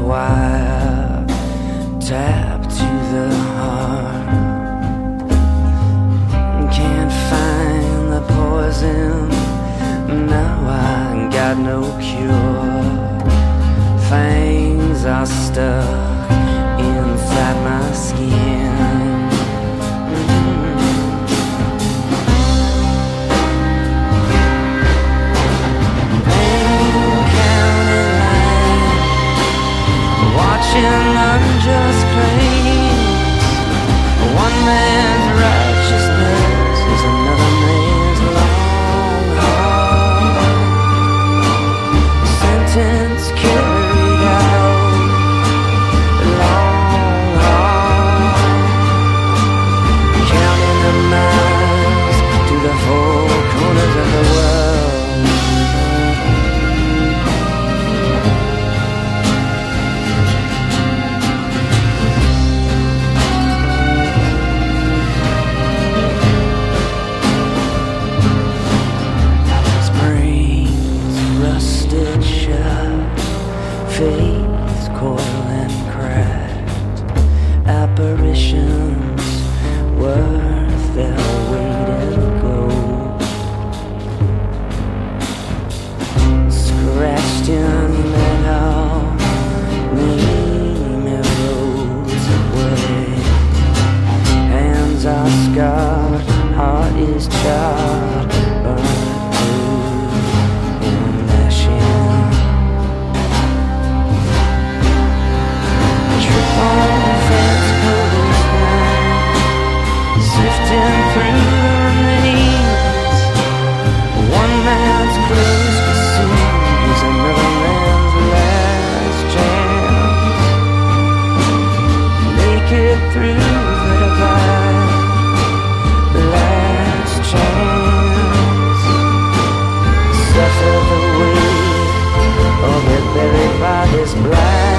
wire tap to the heart. Can't find the poison, now I got no cure. Fangs are stuck inside my skin. Watching unjust claims. One man's righteousness is another man's long haul. Sentence carried out, long haul. Counting the miles to the four corners of the world. Faiths coil and cracked, apparitions worth their weight in gold. Scratched in metal, name erodes away. Hands are scarred, heart is charred, burned through in ashes. Sifting through the remains. One man's close pursuit is another man's last chance. Make it through the divide, last chance. Suffer the weight or be buried by this blind.